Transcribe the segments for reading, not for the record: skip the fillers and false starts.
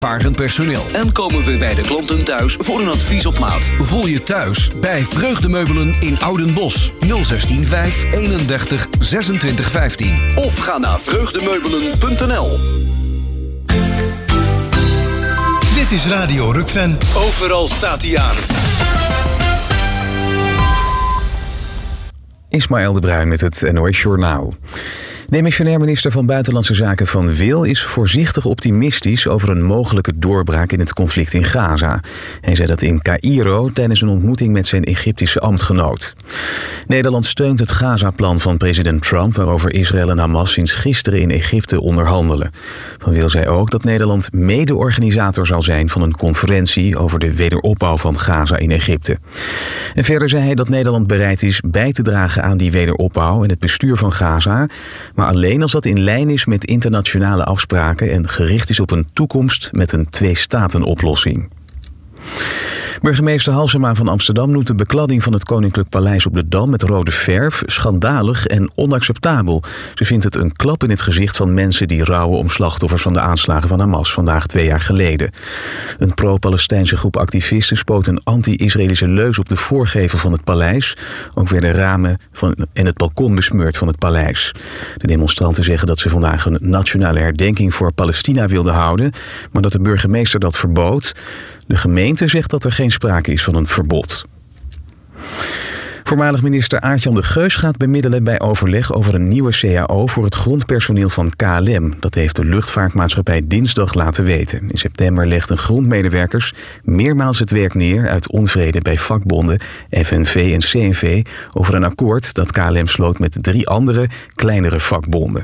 ervaren personeel. En komen we bij de klanten thuis voor een advies op maat. Voel je thuis bij Vreugdemeubelen in Oudenbosch. 016 31 26 15. Of ga naar vreugdemeubelen.nl. Dit is Radio Rukven. Overal staat hij aan. Ismaël de Bruin met het NOS Journaal. Demissionair minister van Buitenlandse Zaken Van Wil is voorzichtig optimistisch over een mogelijke doorbraak in het conflict in Gaza. Hij zei dat in Caïro tijdens een ontmoeting met zijn Egyptische ambtgenoot. Nederland steunt het Gaza-plan van president Trump, waarover Israël en Hamas sinds gisteren in Egypte onderhandelen. Van Wil zei ook dat Nederland mede-organisator zal zijn van een conferentie over de wederopbouw van Gaza in Egypte. En verder zei hij dat Nederland bereid is bij te dragen aan die wederopbouw en het bestuur van Gaza, maar alleen als dat in lijn is met internationale afspraken en gericht is op een toekomst met een twee-staten-oplossing. Burgemeester Halsema van Amsterdam noemt de bekladding van het Koninklijk Paleis op de Dam met rode verf schandalig en onacceptabel. Ze vindt het een klap in het gezicht van mensen die rouwen om slachtoffers van de aanslagen van Hamas vandaag 2 jaar geleden. Een pro-Palestijnse groep activisten spoot een anti-Israëlische leus op de voorgevel van het paleis. Ook werden ramen en het balkon besmeurd van het paleis. De demonstranten zeggen dat ze vandaag een nationale herdenking voor Palestina wilden houden, maar dat de burgemeester dat verbood. De gemeente zegt dat er geen sprake is van een verbod. Voormalig minister Aart-Jan de Geus gaat bemiddelen bij overleg over een nieuwe CAO voor het grondpersoneel van KLM. Dat heeft de luchtvaartmaatschappij dinsdag laten weten. In september legden grondmedewerkers meermaals het werk neer uit onvrede bij vakbonden FNV en CNV over een akkoord dat KLM sloot met 3 andere, kleinere vakbonden.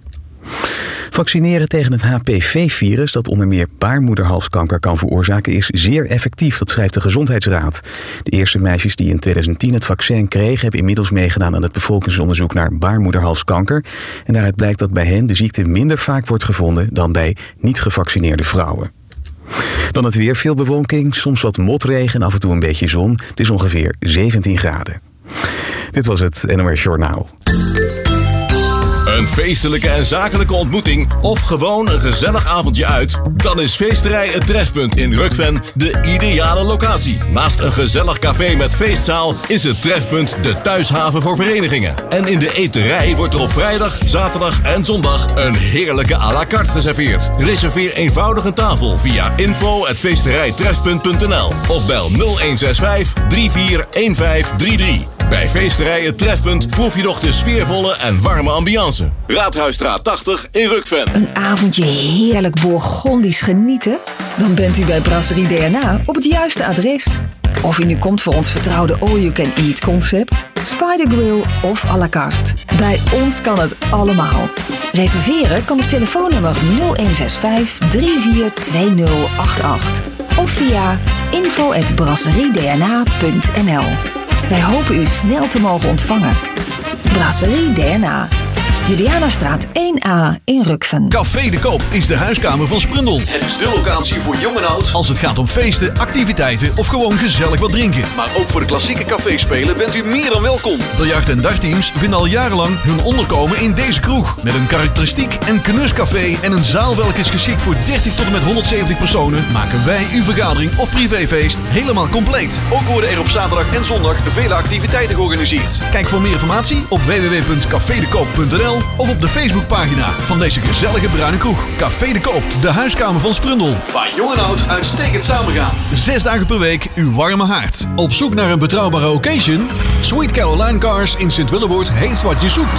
Vaccineren tegen het HPV-virus, dat onder meer baarmoederhalskanker kan veroorzaken, is zeer effectief, dat schrijft de Gezondheidsraad. De eerste meisjes die in 2010 het vaccin kregen, hebben inmiddels meegedaan aan het bevolkingsonderzoek naar baarmoederhalskanker. En daaruit blijkt dat bij hen de ziekte minder vaak wordt gevonden dan bij niet gevaccineerde vrouwen. Dan het weer, veel bewolking, soms wat motregen en af en toe een beetje zon. Het is ongeveer 17 graden. Dit was het NOS Journaal. Een feestelijke en zakelijke ontmoeting of gewoon een gezellig avondje uit? Dan is Feesterij Het Trefpunt in Rukven de ideale locatie. Naast een gezellig café met feestzaal is het Trefpunt de thuishaven voor verenigingen. En in de eterij wordt er op vrijdag, zaterdag en zondag een heerlijke à la carte geserveerd. Reserveer eenvoudig een tafel via info@feesterijtrefpunt.nl of bel 0165 341533. Bij Feesterij Het Trefpunt proef je nog de sfeervolle en warme ambiance. Raadhuisstraat 80 in Rukven. Een avondje heerlijk Bourgondisch genieten? Dan bent u bij Brasserie DNA op het juiste adres. Of u nu komt voor ons vertrouwde all-you-can-eat concept, Spider Grill of à la carte. Bij ons kan het allemaal. Reserveren kan op telefoonnummer 0165 342088 of via info@brasseriedna.nl. Wij hopen u snel te mogen ontvangen. Brasserie DNA. Julianastraat 1A in Rukven. Café de Koop is de huiskamer van Sprundel. Het is de locatie voor jong en oud als het gaat om feesten, activiteiten of gewoon gezellig wat drinken. Maar ook voor de klassieke caféspelen bent u meer dan welkom. Biljart- en dartteams vinden al jarenlang hun onderkomen in deze kroeg. Met een karakteristiek en knuscafé en een zaal welke is geschikt voor 30 tot en met 170 personen, maken wij uw vergadering of privéfeest helemaal compleet. Ook worden er op zaterdag en zondag vele activiteiten georganiseerd. Kijk voor meer informatie op www.cafedekoop.nl of op de Facebookpagina van deze gezellige bruine kroeg. Café de Koop, de huiskamer van Sprundel. Waar jong en oud uitstekend samengaan. 6 dagen per week uw warme haard. Op zoek naar een betrouwbare occasion? Sweet Caroline Cars in Sint-Willeboord heeft wat je zoekt.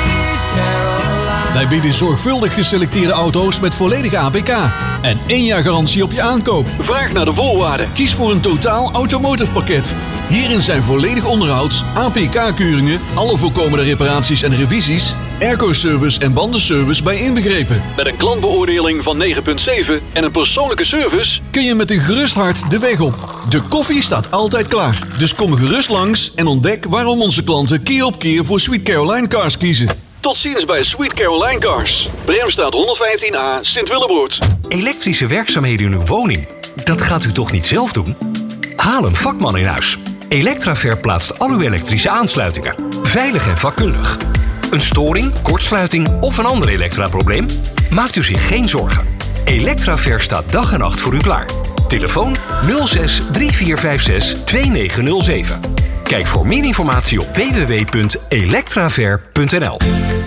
Wij bieden zorgvuldig geselecteerde auto's met volledige APK en 1 jaar garantie op je aankoop. Vraag naar de voorwaarden. Kies voor een totaal automotive pakket. Hierin zijn volledig onderhoud, APK-keuringen, alle voorkomende reparaties en revisies, airco-service en bandenservice bij inbegrepen. Met een klantbeoordeling van 9,7 en een persoonlijke service kun je met een gerust hart de weg op. De koffie staat altijd klaar. Dus kom gerust langs en ontdek waarom onze klanten keer op keer voor Sweet Caroline Cars kiezen. Tot ziens bij Sweet Caroline Cars. Bremstraat 115A, Sint-Willeboord. Elektrische werkzaamheden in uw woning. Dat gaat u toch niet zelf doen? Haal een vakman in huis. Electraver plaatst al uw elektrische aansluitingen. Veilig en vakkundig. Een storing, kortsluiting of een ander elektraprobleem? Maakt u zich geen zorgen. Electraver staat dag en nacht voor u klaar. Telefoon 06 3456 2907. Kijk voor meer informatie op www.electraver.nl.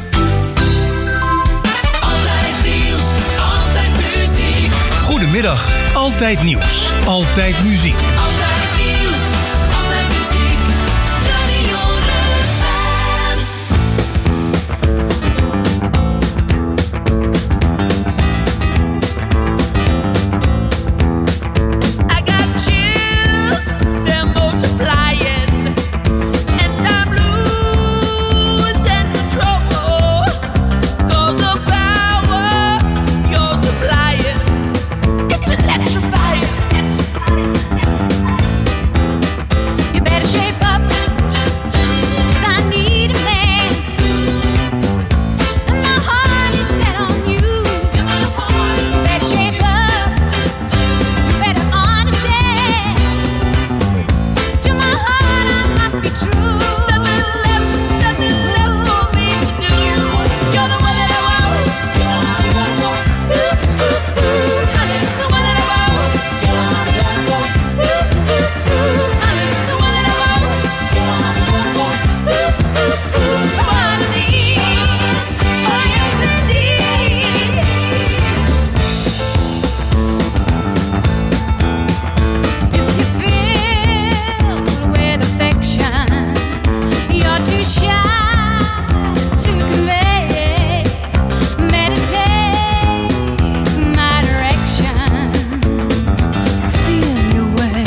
Goedemiddag, Altijd Nieuws, Altijd Muziek. Altijd nieuws, altijd muziek, Radio Rukven. I got chills, they're multiplying, and I'm losing control, 'cause the power you're supplying, it's electrifying. You better shape up, 'cause I need a man, and my heart is set on you. You better shape up, you better understand. To my heart I must be true. Nothing left for me to do. You're the one that I want. Honey, the one that I want. Honey, the one that I want. What I need. Oh yes indeed. If you filled with affection, you're too shy to convey. Meditate my direction. Feel your way.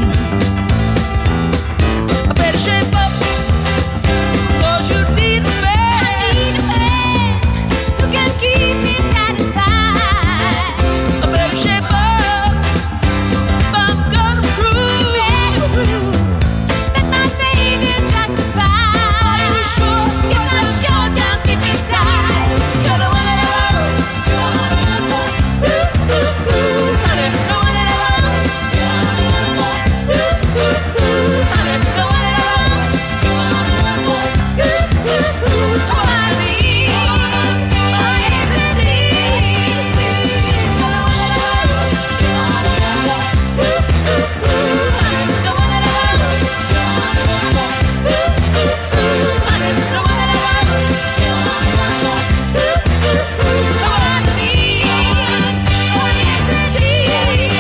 I better shape up, 'cause you need a I man. need a man who can keep me satisfied. I better shape up if I'm gonna prove. Better prove that my faith is justified. Are you sure? Yes, I'm sure down deep inside. You're the one that I want. Honey, the one that I want. Honey, the one that I want. What I need. Oh yes indeed. You're the one that I want. Honey, the one that I want. Honey, the one that I want. What I need. Oh yes indeed.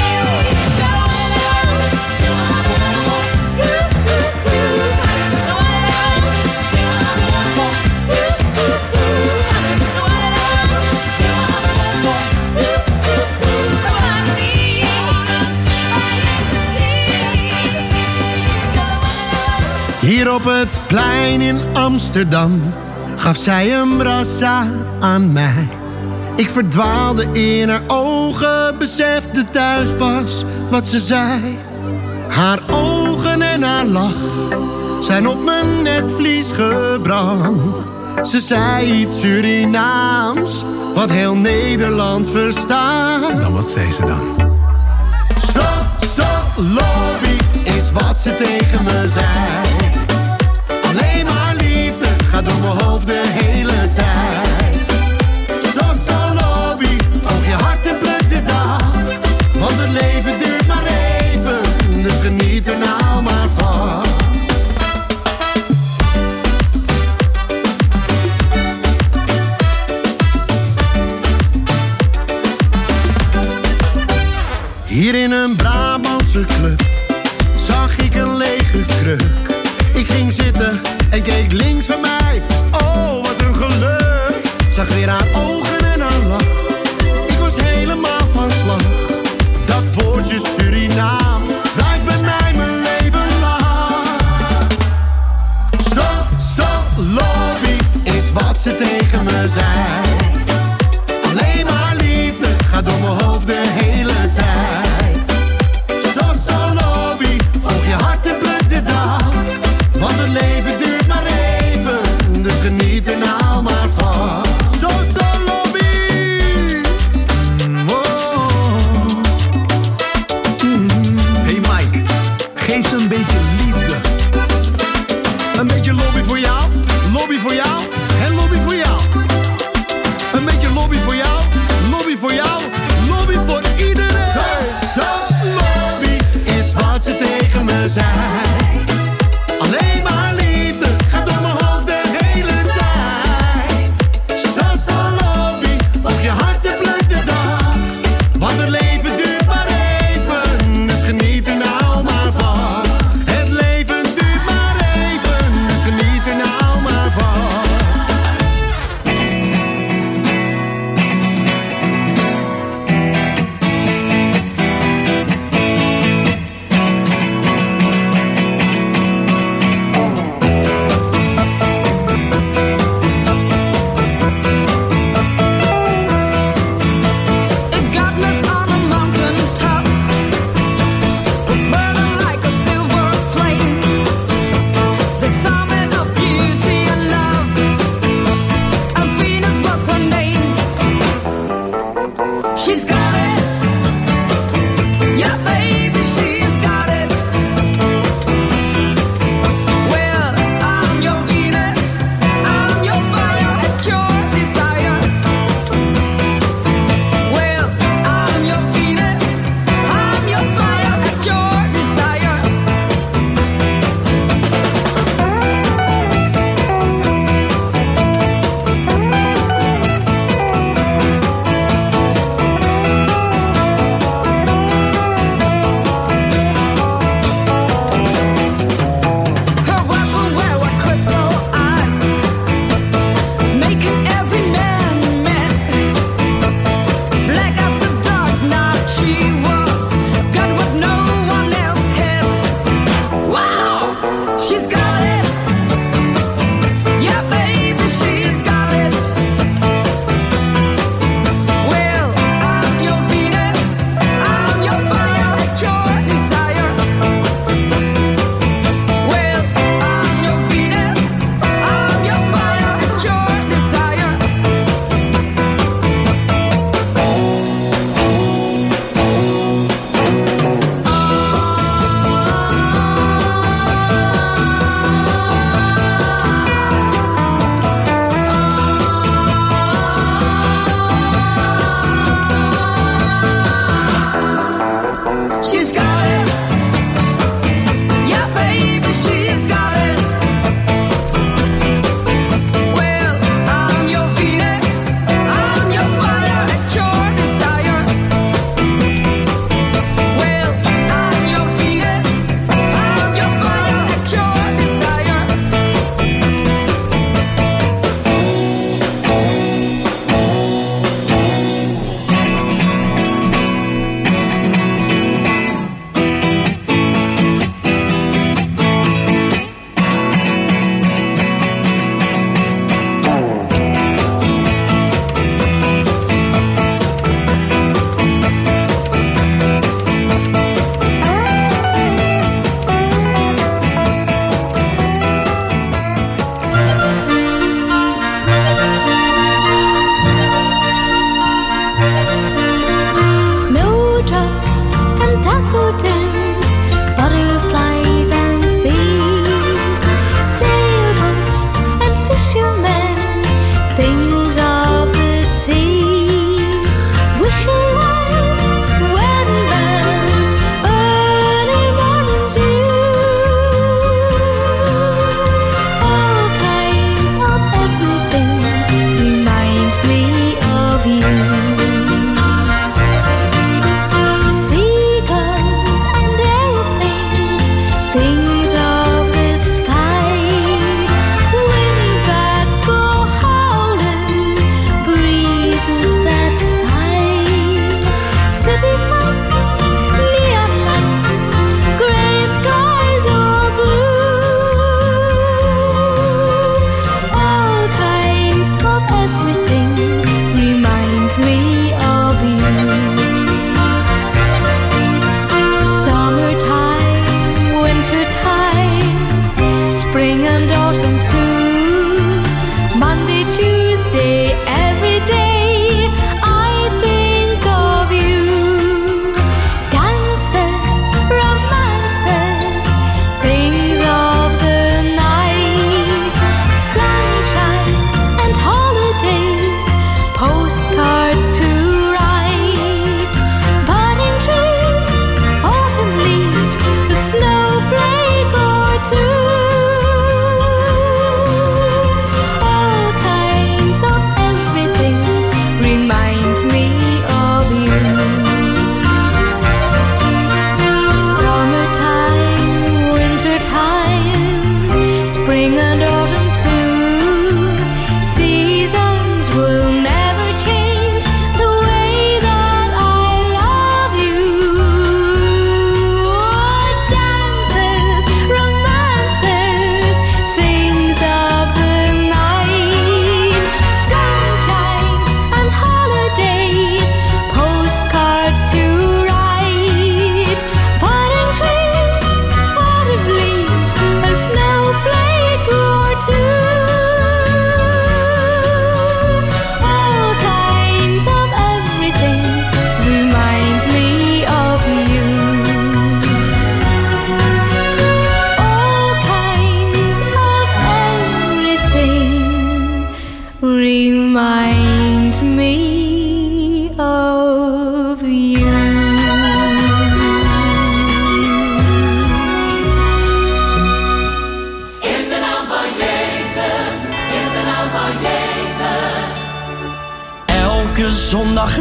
Hier op het plein in Amsterdam gaf zij een brassa aan mij. Ik verdwaalde in haar ogen, besefte thuis pas wat ze zei. Haar ogen en haar lach zijn op mijn netvlies gebrand. Ze zei iets Surinaams, wat heel Nederland verstaat. Dan wat zei ze dan? Zo, lobby is wat ze tegen me zei. Alleen maar liefde gaat door mijn hoofd de hele tijd. Zo, lobby, volg je hart en pluk de dag. Want het leven duurt maar even, dus geniet er nou maar van. Hier in een Brabantse club zag ik een lege kruk. Ik ging zitten en keek links van mij. Oh, wat een geluk. Zag weer haar ogen en haar lach. Ik was helemaal van slag. Dat woordje Surinaams blijft bij mij mijn leven lang. Zo, lobby is wat ze tegen me zei. Alleen maar liefde gaat door mijn hoofd de hele tijd. Zo, lobby, volg je hart en pluk de dag. Want het leven duurt maar even, dus geniet er nou maar van. Zo, lobby.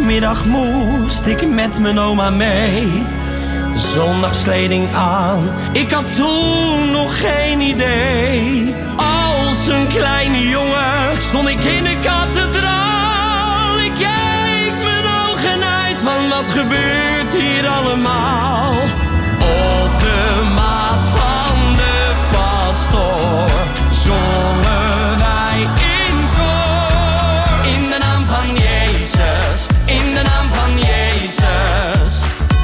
Vrijdagmiddag moest ik met mijn oma mee. Zondagskleding aan, ik had toen nog geen idee. Als een kleine jongen stond ik in de kathedraal. Ik keek mijn ogen uit van wat gebeurt hier allemaal. Op de maat van de pastoor zongen wij in koor. In de naam van Jezus, in de naam van Jezus.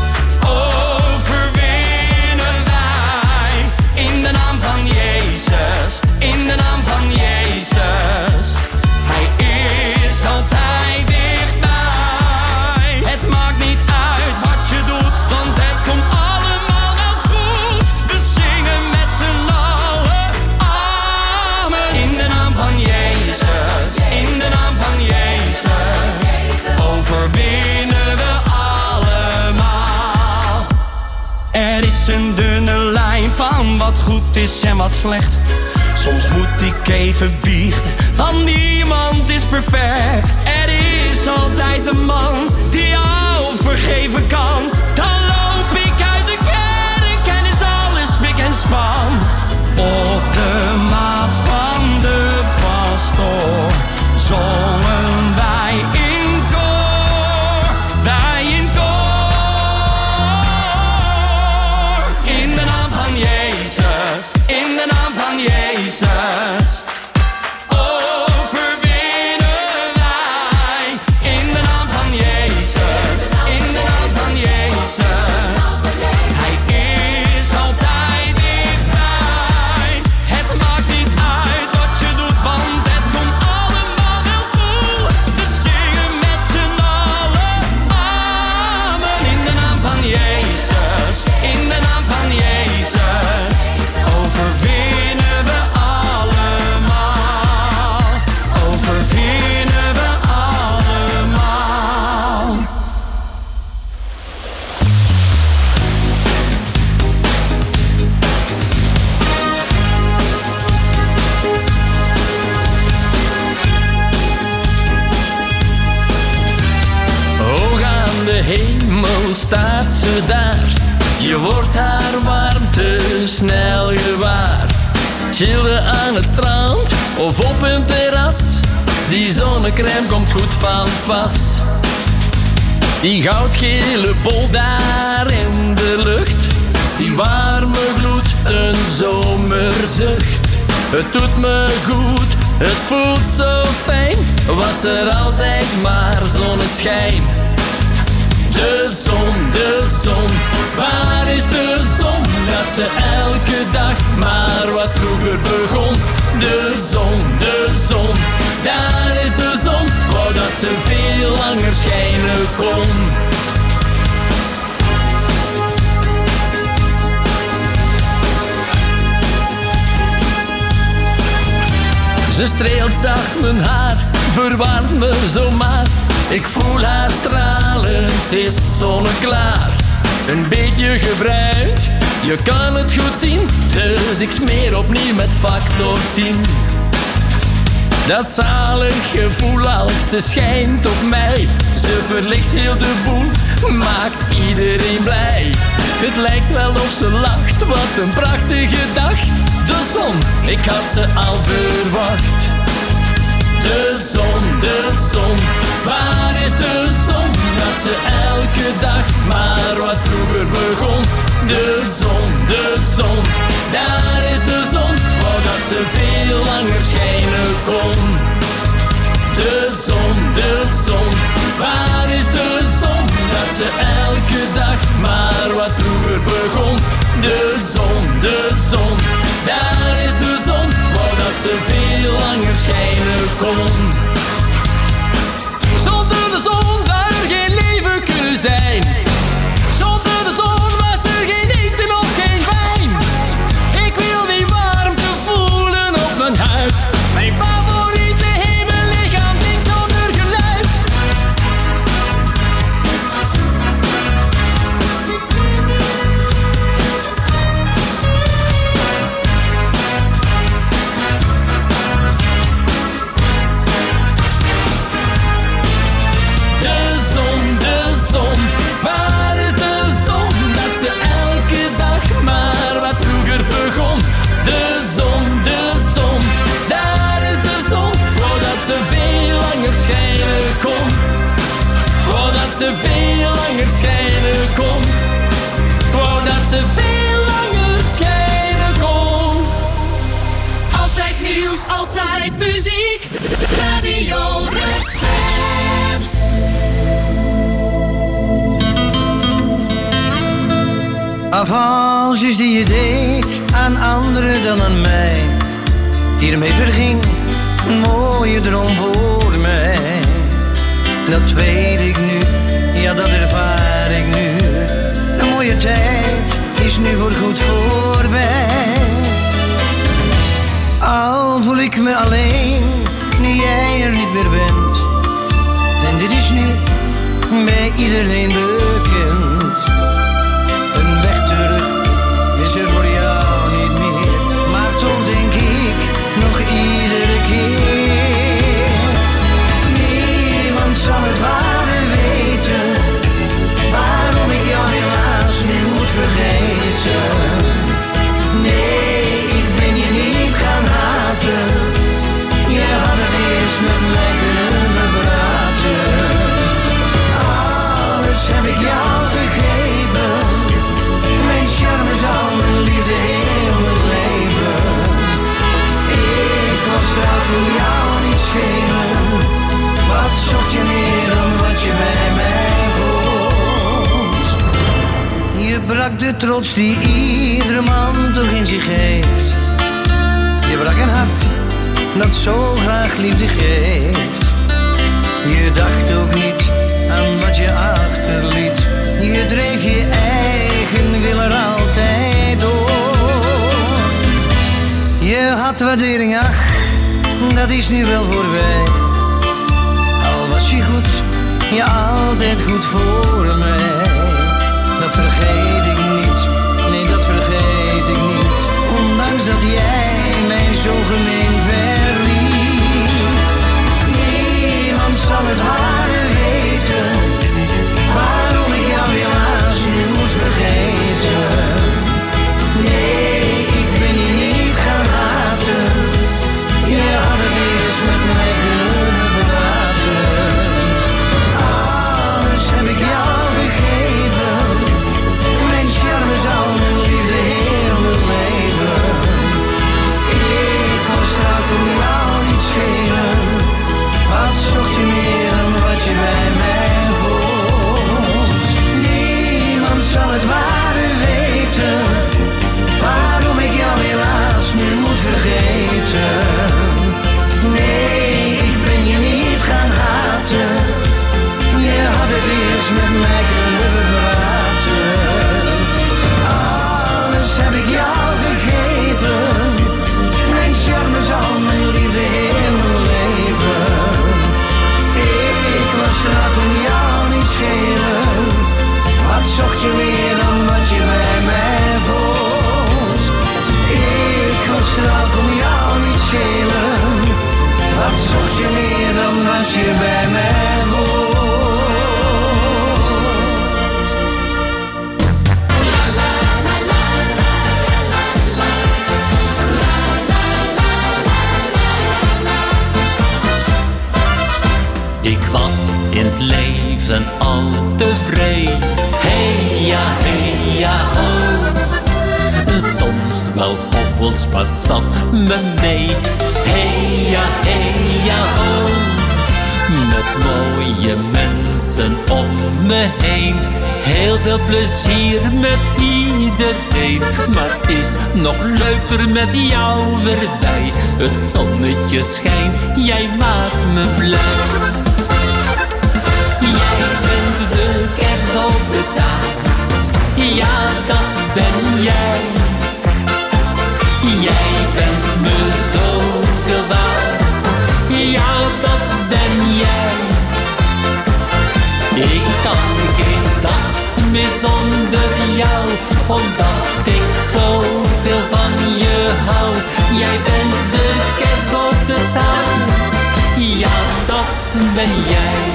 Overwinnen wij. In de naam van Jezus, in de naam van Jezus. Hij is altijd dichtbij. Het maakt niet uit wat je doet, want het komt allemaal wel goed. We zingen met z'n allen, amen. In de naam van Jezus, in de naam van Jezus. Overwinnen we allemaal. Er is een dunne lijn van wat goed is en wat slecht. Soms moet ik even biechten, want niemand is perfect. Er is altijd een man die jou vergeven kan. Dan loop ik uit de kerk en is alles spik en span. Op de maat van de pastoor zongen wij in koor. Wij in koor. In de naam van Jezus, in de naam van Jezus. Overwinnen wij. In de naam van Jezus, in de naam van Jezus. Hij is altijd dichtbij. Het maakt niet uit wat je doet, want het komt allemaal wel goed. We zingen met z'n allen, amen. In de naam van Jezus, in de naam van Jezus. Overwinnen we allemaal. Overwinnen we allemaal. Hoog aan de hemel staat ze daar. Je wordt haar warmte snel gewaar. Chillen aan het strand of op een terras. Die zonnecrème komt goed van pas. Die goudgele bol daar in de lucht. Die warme gloed, een zomerzucht. Het doet me goed, het voelt zo fijn. Was er altijd maar zonneschijn. De zon, waar is de zon? Dat ze elke dag maar wat vroeger begon. De zon, daar is de zon. Wou dat ze veel langer schijnen kon. Ze streelt zacht mijn haar, verwarmt me zomaar. Ik voel haar stralen, het is zonneklaar. Een beetje gebruikt, je kan het goed zien. Dus ik smeer opnieuw met factor 10. Dat zalig gevoel als ze schijnt op mij. Ze verlicht heel de boel, maakt iedereen blij. Het lijkt wel of ze lacht, wat een prachtige dag. De zon, ik had ze al verwacht. De zon, waar is de zon? Dat ze elke dag maar wat vroeger begon. De zon, daar is de zon. Wou dat ze veel langer schijnen kon. De zon, waar is de zon? Dat ze elke dag maar wat vroeger begon. De zon, daar is de zon. Wou dat ze veel langer schijnen kon. Zonder de zon zou er geen leven kunnen zijn. Zonder de zon was er geen eten of geen wijn. muziek, Radio Rukven. Avances die je deed aan anderen dan aan mij, hiermee verging een mooie droom voor mij. Dat weet ik nu, ja dat ervaar ik nu. Een mooie tijd is nu voorgoed voorbij. Al voel ik me alleen, nu jij er niet meer bent. En dit is nu bij iedereen bekend. Een weg terug is er voor jou niet meer. Maar toch denk ik nog iedere keer. Niemand zal het ware weten, waarom ik jou helaas nu moet vergeten. Nee, ik ben je niet gaan haten. Je had het eerst met mij kunnen praten. Alles heb ik jou gegeven. Mijn charme zal mijn liefde heel mijn leven. Ik was trouw, kon jou niet schelen. Wat zocht je meer dan wat je bij mij vond? Je brak de trots die iedere man toch in zich heeft. Je brak een hart dat zo graag liefde geeft. Je dacht ook niet aan wat je achterliet. Je dreef je eigen wil er altijd door. Je had waardering, ach, dat is nu wel voorbij. Al was je goed, ja altijd goed voor mij. Dat vergeet ik niet, nee dat vergeet ik niet. Ondanks dat jij mij zo gemeen verliet. Niemand zal het ware weten, waarom ik jou helaas nu moet vergeten. Nee, ik ben je niet gaan haten. Je had het eerst met mij kunnen praten. Alles heb ik jou gegeven. Mijn charme zal mijn liefde heel mijn leven. Ik was trouw, kon jou niet schelen. Wat zocht je meer dan wat je bij mij vond? Niemand zal het ware weten, waarom ik jou helaas nu moet vergeten. Nee, ik ben je niet gaan haten. Je had het eerst met mij kunnen praten. Alles heb ik jou gegeven. Mijn charme zal mijn liefde heel mijn leven. Ik was trouw, kon jou niet schelen. Wat zocht je meer dan wat je bij mij vond? Ik was trouw, kon jou niet schelen. Wat zocht je meer dan wat je bij mij vond? Ik was in het leven al tevreden. Hey ja, ho. Soms wel hobbels, maar het zat me mee. Hey ja, ho. Met mooie mensen om me heen. Heel veel plezier met iedereen. Maar het is nog leuker met jou erbij. Het zonnetje schijnt, jij maakt me blij. Jij bent de kers op de taart. Ja, dat ben jij. Jij bent me zoveel waard. Ja, dat ben jij. Ik kan geen dag meer zonder jou, omdat ik zoveel van je hou. Jij bent de kers op de taart. Ja, dat ben jij.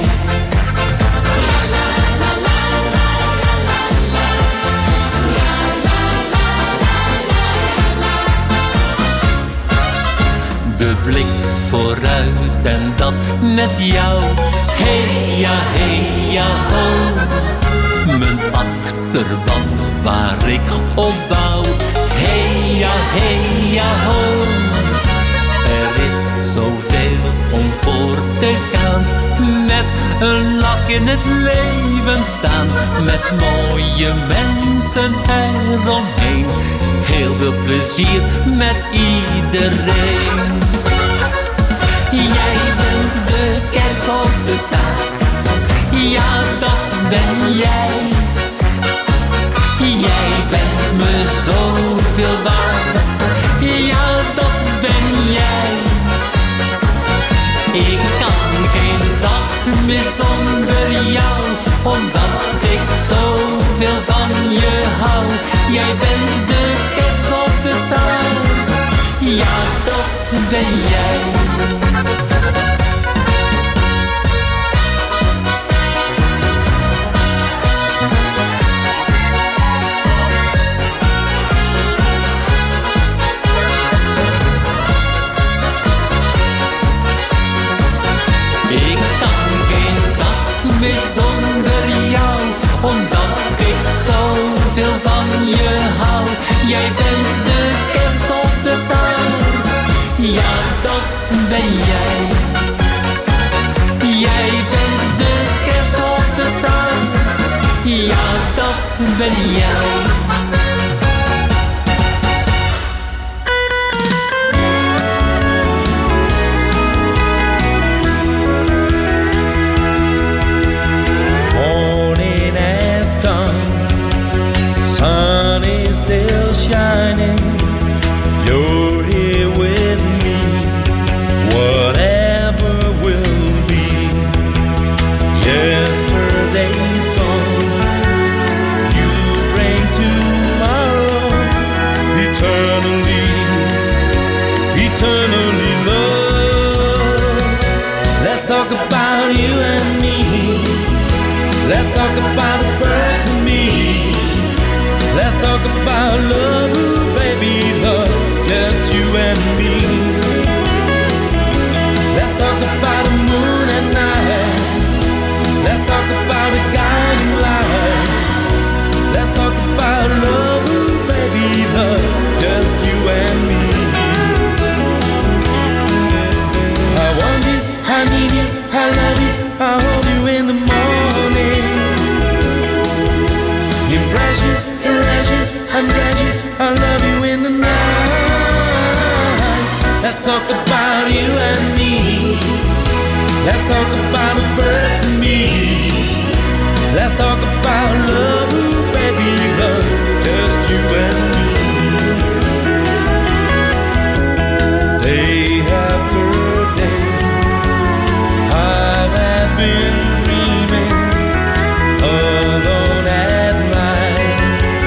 De blik vooruit en dat met jou. Hey ja, ho. Mijn achterban waar ik op bouw. Hey ja, ho. Er is zoveel om voor te gaan. Met een lach in het leven staan. Met mooie mensen eromheen. Heel veel plezier met iedereen. Jij bent de kers op de taart. Ja, dat ben jij. Jij bent me zoveel waard. Ja, dat ben jij. Ik kan geen dag meer zonder jou, omdat ik zoveel van je hou. Jij bent de kers op de taart. Ja, dat ben jij. Ik kan geen dag meer zonder jou, omdat ik zoveel van je hou. Jij bent de kers op de taart. Ja, dat ben jij. Jij bent de kers op de taart. Ja, dat ben jij. Sun is still shining. You're here with me. Whatever will be. Yesterday's gone. You bring tomorrow. Eternally, eternally love. Let's talk about you and me. Let's talk about the birds and me. Let's talk about love, ooh, baby, love, just you and me. Let's talk about the moon and night. Let's talk about the guiding light. Let's talk about love, ooh, baby, love, just you and me. I want you, I need you, I love you, I hold you in the morning. Impress you, undress you, I love you in the night. Let's talk about you and me. Let's talk about the birds and me. Let's talk about love, ooh, baby, love, just you and me. Day after day, I have been dreaming alone at night.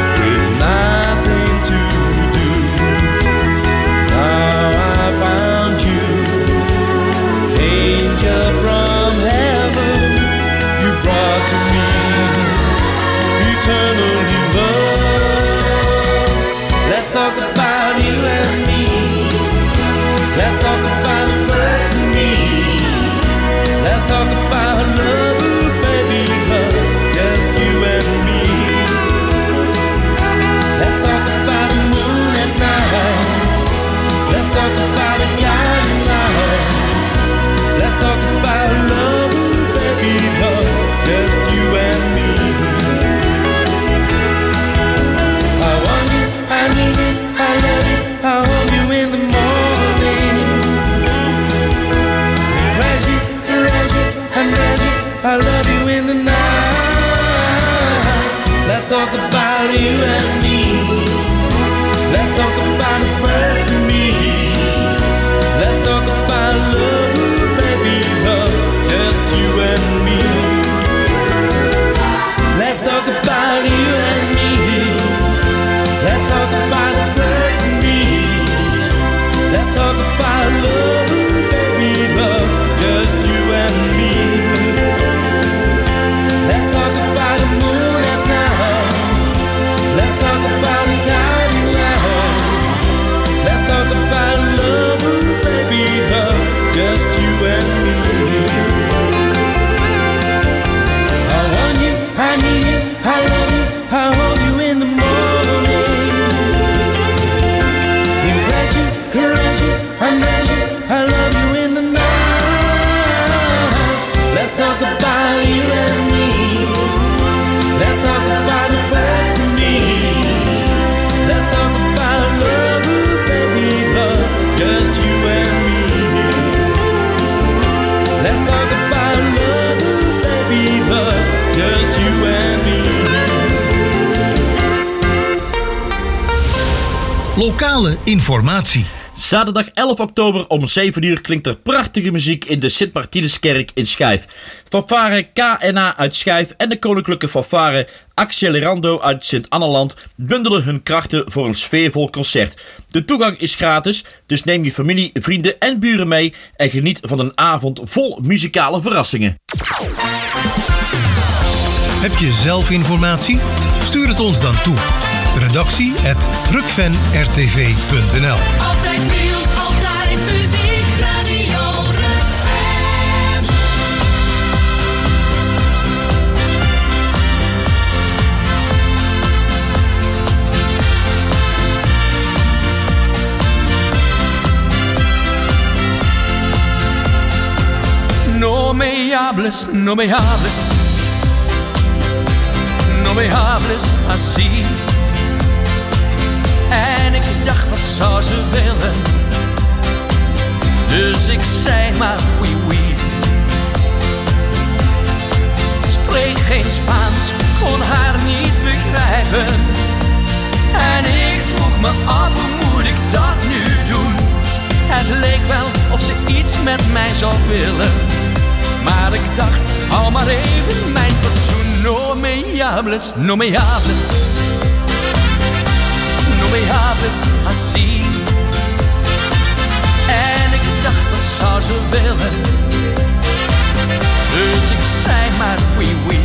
From heaven, you brought to me eternally love. Let's talk about you and me. Let's talk about the birds and me. Let's talk about love, ooh, baby, love, just you and me. Let's talk about the moon at night. Let's talk about the guiding light. Let's talk about love, ooh, baby, love, just you and me. I want you, I need you, I love you, I hold you in the morning. Caress you, undress you, I love you in the night. Let's talk about you and me. Let's talk about the birds and me. Let's talk about love, ooh, baby, love, just you and me. Let's talk about you and me. Let's talk about the birds and me. Let's talk about love, ooh, baby, love, just you and me. Let's talk about the moon at night. Let's talk about the guiding light. Let's talk about Lokale informatie. Zaterdag 11 oktober om 7 uur klinkt er prachtige muziek in de Sint-Martinuskerk in Schijf. Fanfare KNA uit Schijf en de Koninklijke Fanfare Accelerando uit Sint-Anneland bundelen hun krachten voor een sfeervol concert. De toegang is gratis, dus neem je familie, vrienden en buren mee en geniet van een avond vol muzikale verrassingen. Heb je zelf informatie? Stuur het ons dan toe. redactie@rukvenrtv.nl. Altijd nieuws, altijd muziek, Radio Rukven. No me hables, no me hables, no me hables así. En ik dacht, wat zou ze willen? Dus ik zei maar oui, oui. Spreek geen Spaans, kon haar niet begrijpen. En ik vroeg me af, hoe moet ik dat nu doen? Het leek wel of ze iets met mij zou willen. Maar ik dacht, hou maar even mijn fatsoen. No me hables, no me hables, no me hables así. En ik dacht, wat zou ze willen? Dus ik zei maar oui, oui.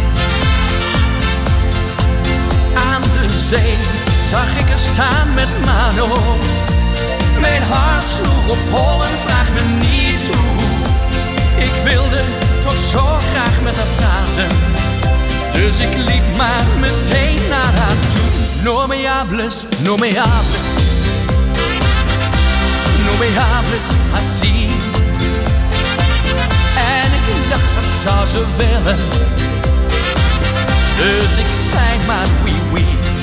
Aan de zee zag ik er staan met Mano. Mijn hart sloeg op hol en vraag me niet hoe. Ik wilde toch zo graag met haar praten. Dus ik liep maar meteen naar haar toe. No me hables, no me hables, no me hables así. En ik dacht, wat zou ze willen? Dus ik zei maar oui, oui.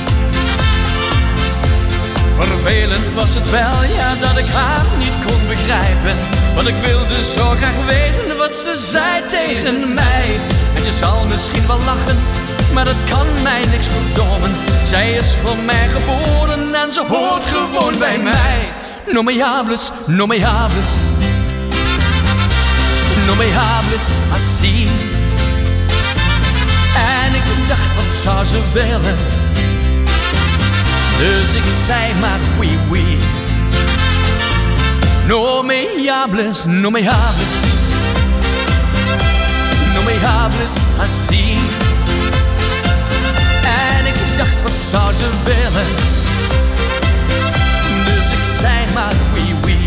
Vervelend was het wel, ja, dat ik haar niet kon begrijpen. Want ik wilde zo graag weten wat ze zei tegen mij. En je zal misschien wel lachen, maar dat kan mij niks verdommen. Zij is voor mij geboren en ze hoort gewoon bij mij. No me hables, no me hables, no me hables así. En ik dacht, wat zou ze willen? Dus ik zei maar oui, oui. No me hables, no me hables, no me hables así. En ik dacht, wat zou ze willen? Dus ik zei maar oui, oui.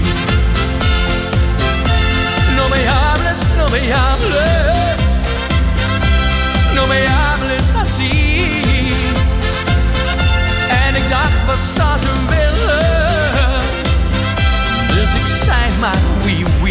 No me hables, no me hables, no me hables así. En ik dacht, wat zou ze willen? Dus ik zei maar oui, oui.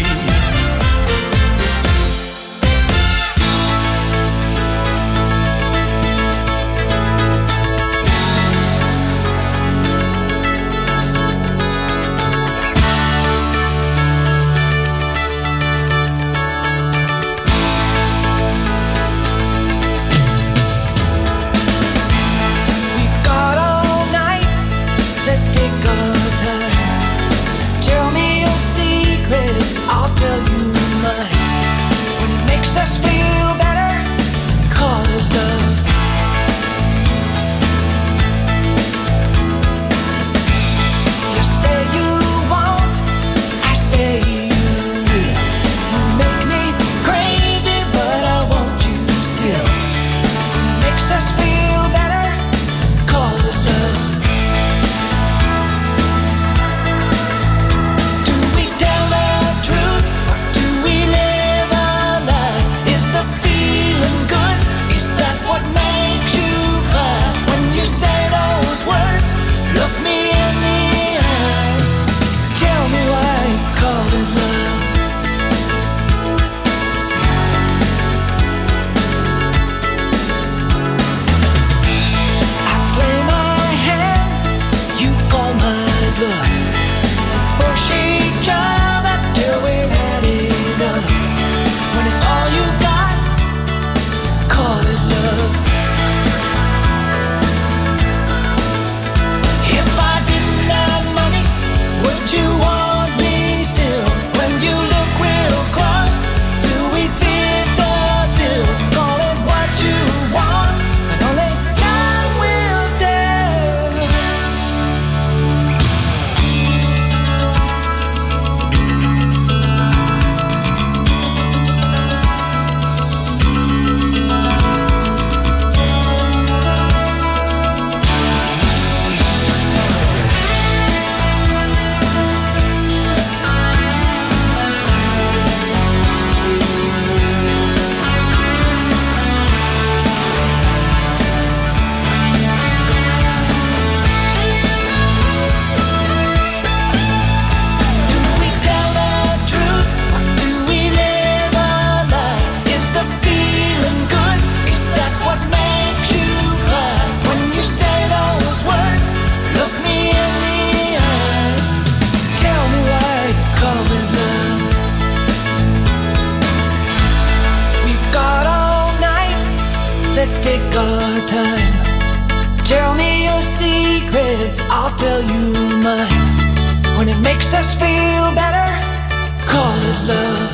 our time. Tell me your secrets, I'll tell you mine. When it makes us feel better, call it love.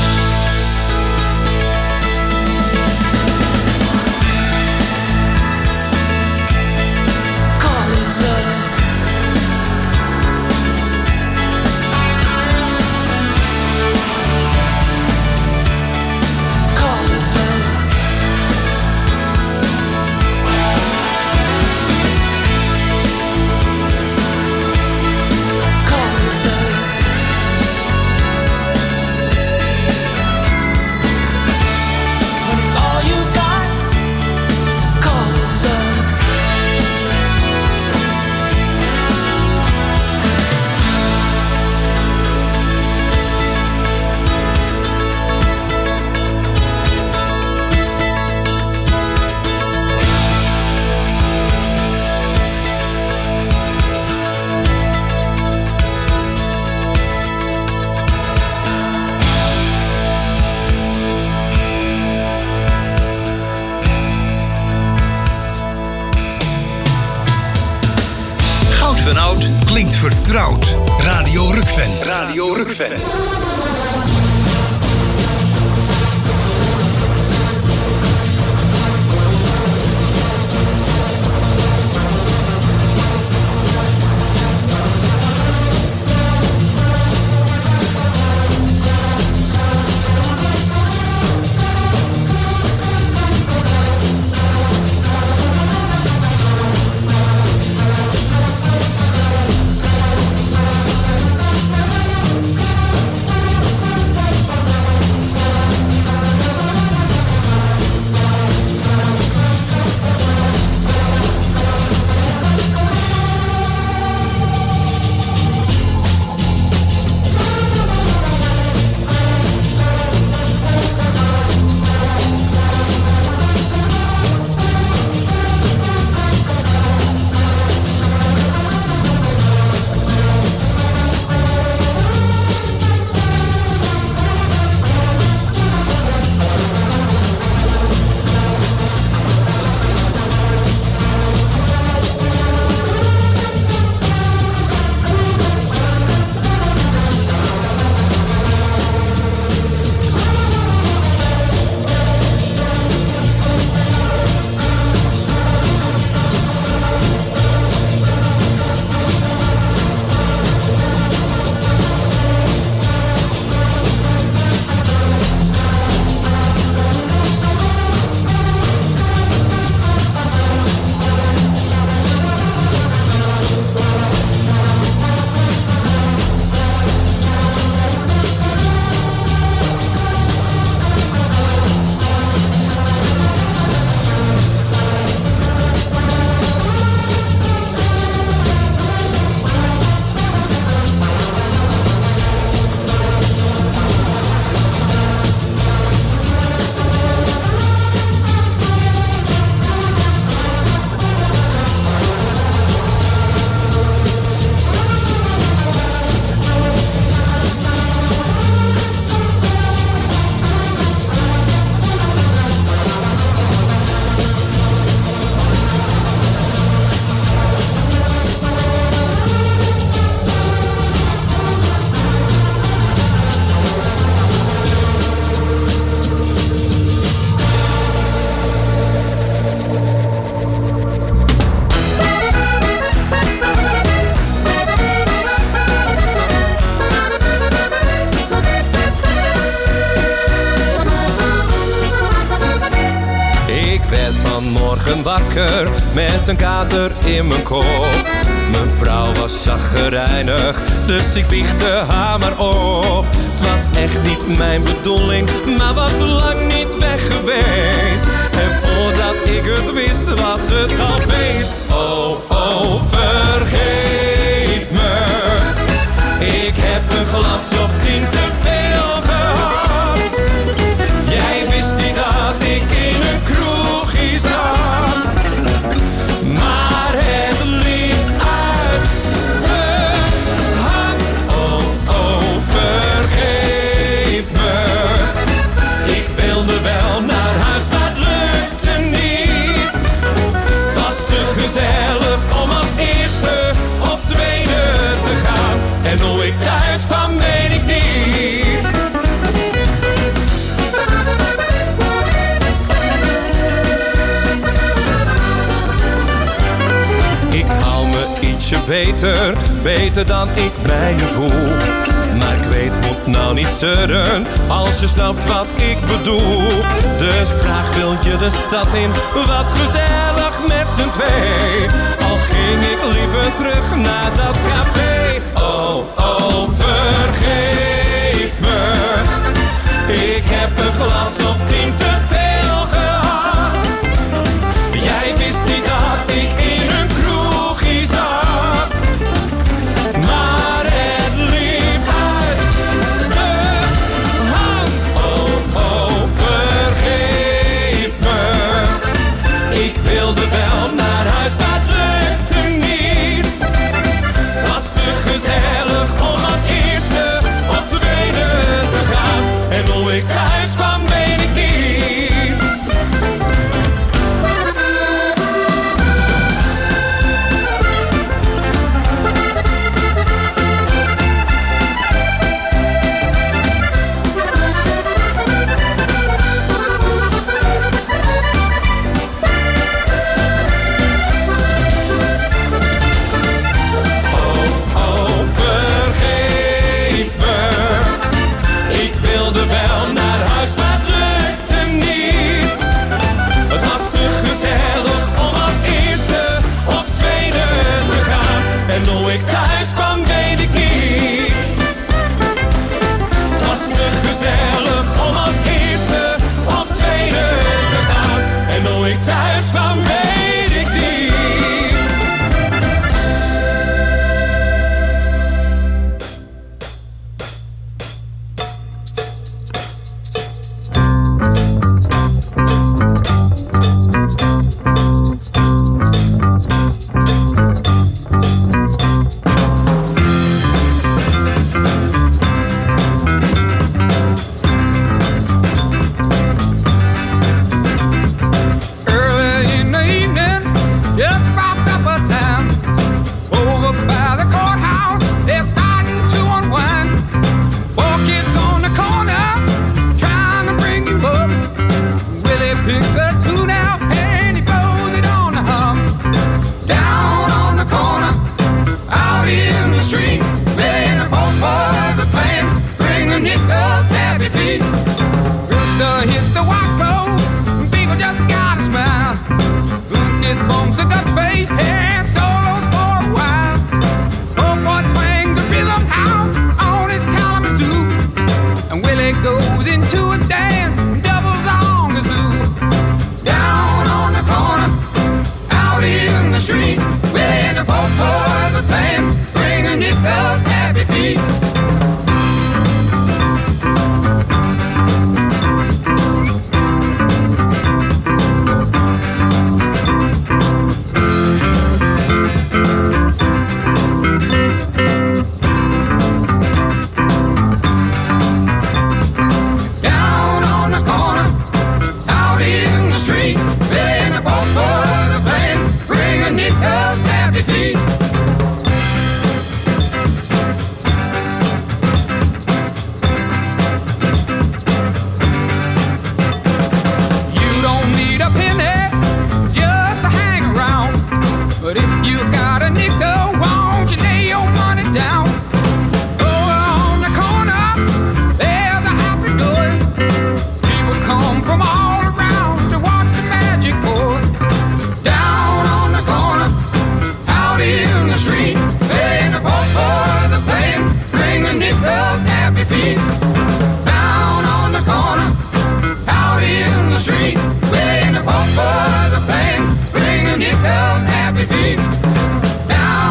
van oud klinkt vertrouwd. Radio Rukven. Radio Rukven. Wakker met een kater in mijn kop. Mijn vrouw was chagrijnig, dus ik biechtte haar maar op. Het was echt niet mijn bedoeling, maar was lang niet weg geweest. En voordat ik het wist, was het al feest. Oh, oh, vergeef me. Ik heb een glas of 10 te veel gehad. Jij wist niet dat ik in een kroegje zat. Maar het liep uit de hand. Oh, oh, vergeef me. Ik wilde wel naar huis, maar het lukte niet. ietsje beter, beter dan ik mij nu voel. Maar ik weet, moet nou niet zeuren, als je snapt wat ik bedoel. Dus ik vraag, wil je de stad in, wat gezellig met z'n twee. Al ging ik liever terug naar dat café. Oh, oh, vergeef me, ik heb een glas of 10 te veel gehad. Jij wist niet dat ik in een kroegje zat, maar het liep uit de hand. Oh, oh, vergeef me, ik wilde wel naar huis, maar het lukte niet. Het was te gezellig om als eerste of tweede te gaan. En hoe ik thuis kwam, weet ik niet. En hoe ik thuis kwam, weet ik niet. Het was te gezellig om als eerste of tweede te gaan. En hoe ik thuis kwam, weet ik niet. Down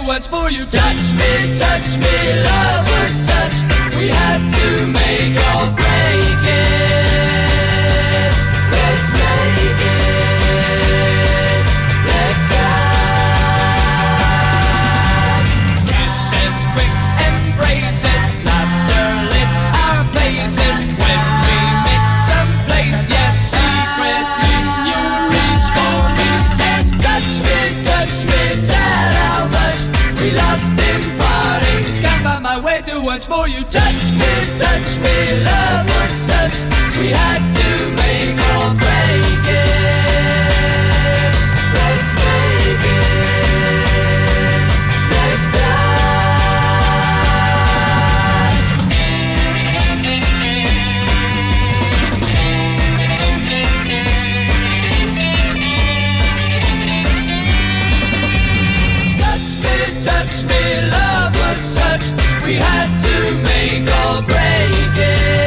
once more. You touch me, love was such. We had to make or break it. Let's make it. Let's die. Kisses, quick embraces, laughter lit our faces. When we met someplace, yes, secretly you reach for me and touch me, said how much we lost in parting. Can't find my way to once more. You touch me, love was such. We had to make or break it. Let's make it. Let's touch me, love was such. We had to make or break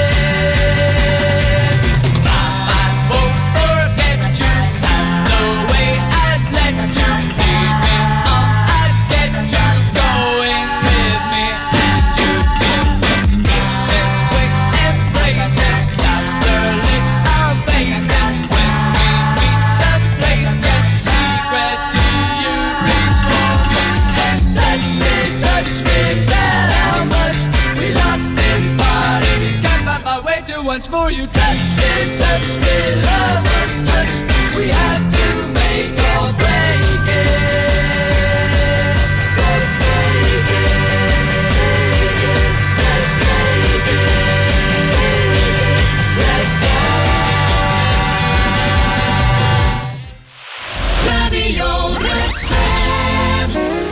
it. I won't forget you. No way I'd let you lead me on. I'd get you going with me, and you give me kisses, quick embraces, laughter lit our faces. When we meet someplace, yes, secretly you reach for me and touch me, said how much we lost in parting. Can't find my way to once more. You touch me, love was such. We had to make or break it. Let's make it. Let's make it. Let's die. Radio Rukven.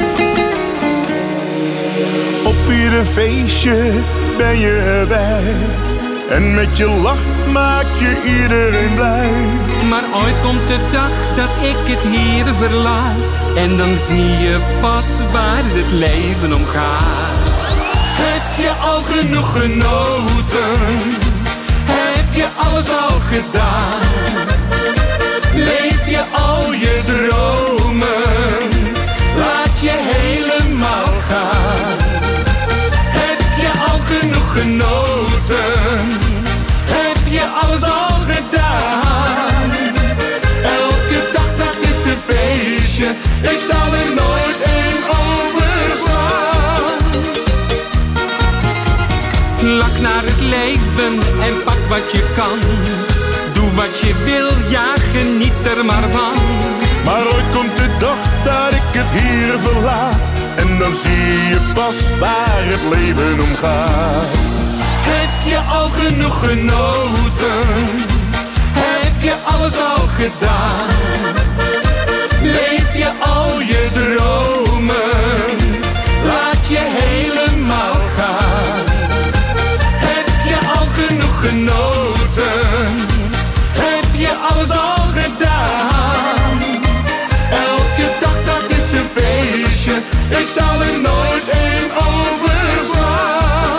Op ieder feestje ben je erbij. En met je lach maak je iedereen blij. Maar ooit komt de dag dat ik het hier verlaat. En dan zie je pas waar het leven om gaat. Heb je al genoeg genoten? Heb je alles al gedaan? Leef je al je dromen? Laat je helemaal gaan. Heb je al genoeg genoten? Heb je alles al gedaan? Elke dag dat is een feestje. Ik zal er nooit een overslaan. Lach naar het leven en pak wat je kan. Doe wat je wil, ja, geniet er maar van. Maar ooit komt de dag dat ik het hier verlaat. En dan zie je pas waar het leven om gaat. Heb je al genoeg genoten? Heb je alles al gedaan? Leef je al je dromen? Laat je helemaal gaan. Heb je al genoeg genoten? Heb je alles al gedaan? Elke dag dat is een feestje. Ik zal er nooit een overslaan.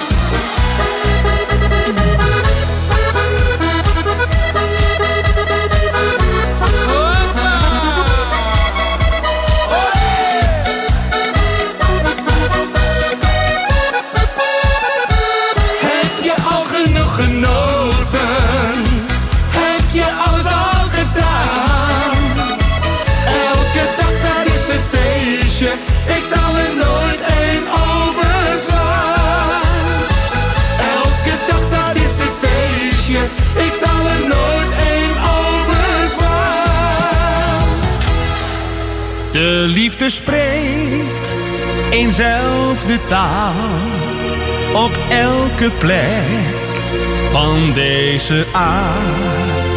Heb je al genoeg genoten? Heb je alles al gedaan? Elke dag dat is een feestje. Ik zal er nooit een overslaan. Elke dag dat is een feestje. Ik zal er nooit een overslaan. De liefde spreekt eenzelfde taal op elke plek van deze aard.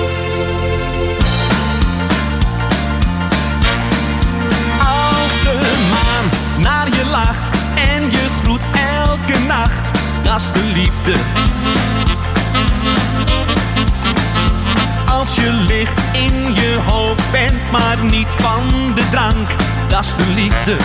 Als de maan naar je lacht en je groet elke nacht, dat is de liefde. Als je licht in je hoofd bent, maar niet van de drank, dat is de liefde.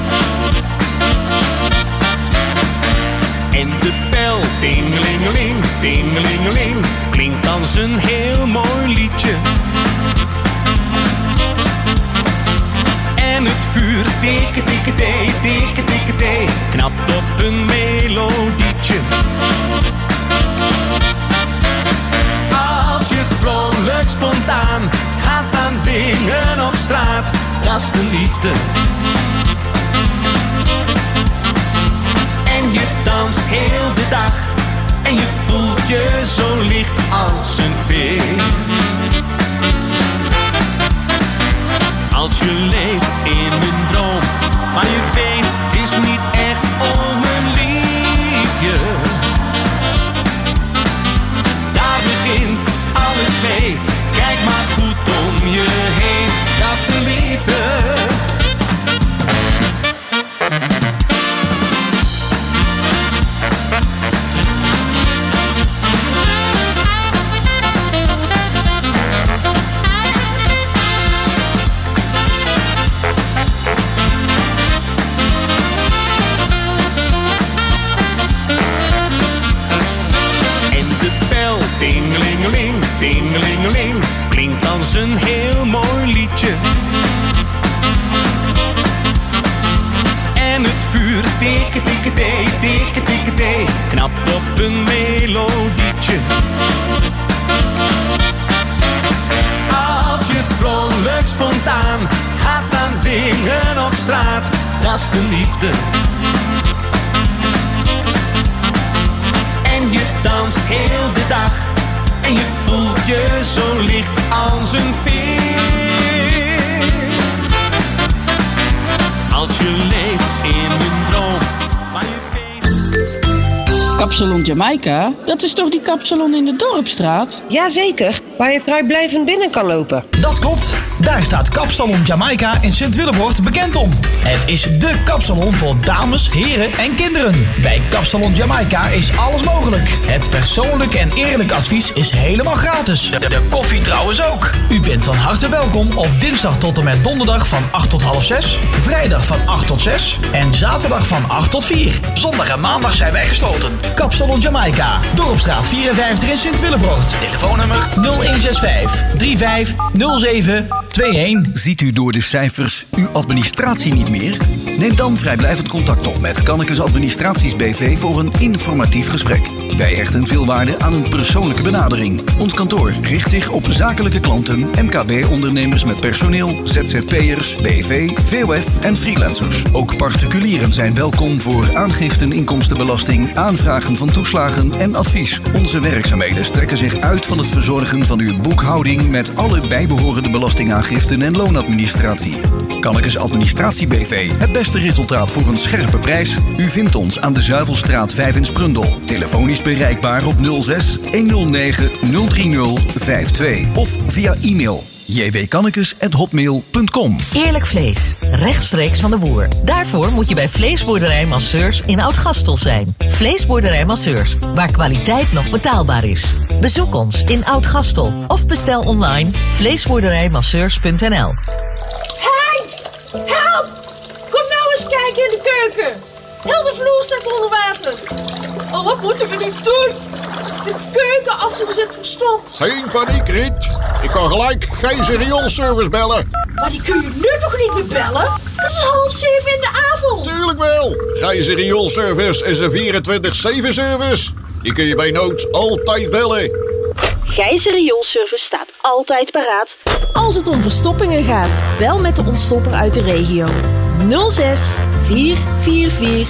En de bel, tingelingeling, tingelingeling, klinkt als een heel mooi liedje. En het vuur, dikke, dikke thee, dikke, dikke thee, knapt op een melodietje. Als je vrolijk spontaan gaat staan zingen op straat, dat is de liefde. En je danst heel de dag en je voelt je zo licht als een veer. Als je leeft in een droom, maar je weet het is niet echt om een liefje. Daar begint alles mee, kijk maar goed om je heen, dat is de liefde. Tingelingeling, tingelingeling, klinkt als een heel mooi liedje. En het vuur, dikke, dikke thee, dikke, dikke thee, knapt op een melodietje. Als je vrolijk spontaan gaat staan zingen op straat, dat is de liefde. En je danst heel de dag en je voelt je zo licht als een veer. Als je leeft in een droom, maar je weet... Kapsalon Jamaica, dat is toch die kapsalon in de Dorpstraat? Jazeker, waar je vrijblijvend binnen kan lopen. Dat klopt, daar staat Kapsalon Jamaica in Sint-Willebroort bekend om. Het is dé kapsalon voor dames, heren en kinderen. Bij Kapsalon Jamaica is alles mogelijk. Het persoonlijk en eerlijk advies is helemaal gratis. De koffie trouwens ook. U bent van harte welkom op dinsdag tot en met donderdag van 8 tot half 6, vrijdag van 8 tot 6 en zaterdag van 8 tot 4. Zondag en maandag zijn wij gesloten. Kapsalon Jamaica, Dorpstraat 54 in Sint-Willebroort. Telefoonnummer 0165 3507 21. Ziet u door de cijfers uw administratie niet meer? Neem dan vrijblijvend contact op met Kannekes Administraties BV voor een informatief gesprek. Wij hechten veel waarde aan een persoonlijke benadering. Ons kantoor richt zich op zakelijke klanten, MKB-ondernemers met personeel, ZZP'ers, BV, VOF en freelancers. Ook particulieren zijn welkom voor aangiften inkomstenbelasting, aanvragen van toeslagen en advies. Onze werkzaamheden strekken zich uit van het verzorgen van uw boekhouding met alle bijbehorende belastingaangiften en loonadministratie. Kannekes Administratie BV, het beste resultaat voor een scherpe prijs. U vindt ons aan de Zuivelstraat 5 in Sprundel. Telefonisch bereikbaar op 06 109 030 52 of via e-mail jwkannekes@hotmail.com. Eerlijk vlees, rechtstreeks van de boer. Daarvoor moet je bij Vleesboerderij Masseurs in Oud-Gastel zijn. Vleesboerderij Masseurs, waar kwaliteit nog betaalbaar is. Bezoek ons in Oud-Gastel of bestel online vleesboerderijmasseurs.nl. Hey! Help! Kom nou eens kijken in de keuken. Heel de vloer staat onder water. Oh, wat moeten we nu doen? De keukenafvoer zit verstomd. Geen paniek, Riet. Ik kan gelijk Gijzer Rioolservice bellen. Maar die kun je nu toch niet meer bellen? Het is 6:30 in de avond. Tuurlijk wel. Gijzer Rioolservice is een 24/7 service. Die kun je bij nood altijd bellen. Gijzer Rioolservice staat altijd paraat. Als het om verstoppingen gaat, bel met de ontstopper uit de regio. 06 444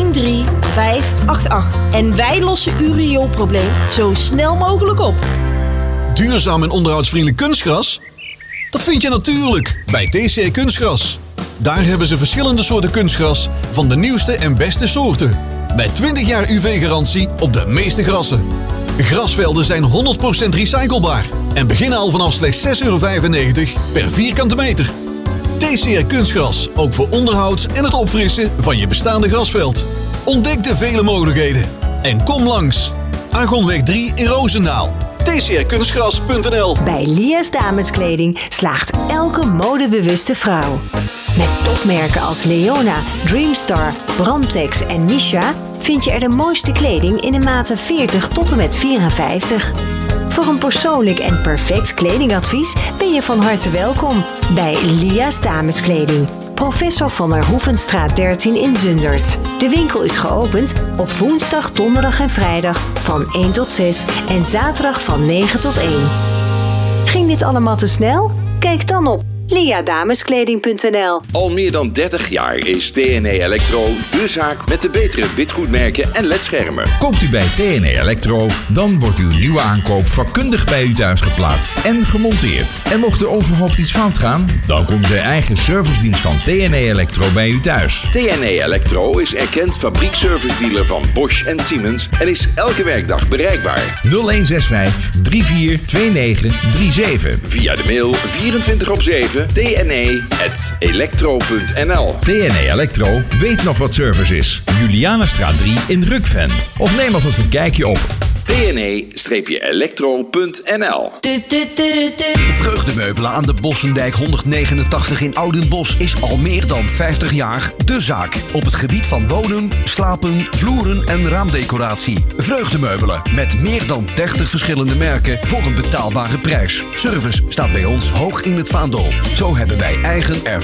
13588. En wij lossen uw rioolprobleem zo snel mogelijk op. Duurzaam en onderhoudsvriendelijk kunstgras? Dat vind je natuurlijk bij TCR Kunstgras. Daar hebben ze verschillende soorten kunstgras van de nieuwste en beste soorten. Met 20 jaar UV-garantie op de meeste grassen. Grasvelden zijn 100% recyclebaar en beginnen al vanaf slechts €6,95 per vierkante meter. TCR Kunstgras, ook voor onderhoud en het opfrissen van je bestaande grasveld. Ontdek de vele mogelijkheden en kom langs. Argonweg 3 in Roosendaal. tcrkunstgras.nl. Bij Lia's Dameskleding slaagt elke modebewuste vrouw. Met topmerken als Leona, Dreamstar, Brandtex en Misha vind je er de mooiste kleding in de maten 40 tot en met 54. Voor een persoonlijk en perfect kledingadvies ben je van harte welkom bij Lia's Dameskleding. Professor van der Hoevenstraat 13 in Zundert. De winkel is geopend op woensdag, donderdag en vrijdag van 1 tot 6 en zaterdag van 9 tot 1. Ging dit allemaal te snel? Kijk dan op liadameskleding.nl. Al meer dan 30 jaar is TNE Electro de zaak met de betere witgoedmerken en ledschermen. Koopt u bij TNE Electro, dan wordt uw nieuwe aankoop vakkundig bij u thuis geplaatst en gemonteerd. En mocht er onverhoopt iets fout gaan, dan komt de eigen servicedienst van TNE Electro bij u thuis. TNE Electro is erkend fabriekservice-dealer van Bosch en Siemens en is elke werkdag bereikbaar. 0165 342937. Via de mail 24/7 tne@electro.nl. TNE Electro weet nog wat service is. Julianastraat 3 in Rukven. Of neem alvast een kijkje op tne-electro.nl. Vreugdemeubelen aan de Bossendijk 189 in Oudenbosch is al meer dan 50 jaar de zaak. Op het gebied van wonen, slapen, vloeren en raamdecoratie. Vreugdemeubelen met meer dan 30 verschillende merken voor een betaalbare prijs. Service staat bij ons hoog in het vaandel. Zo hebben wij eigen ervaring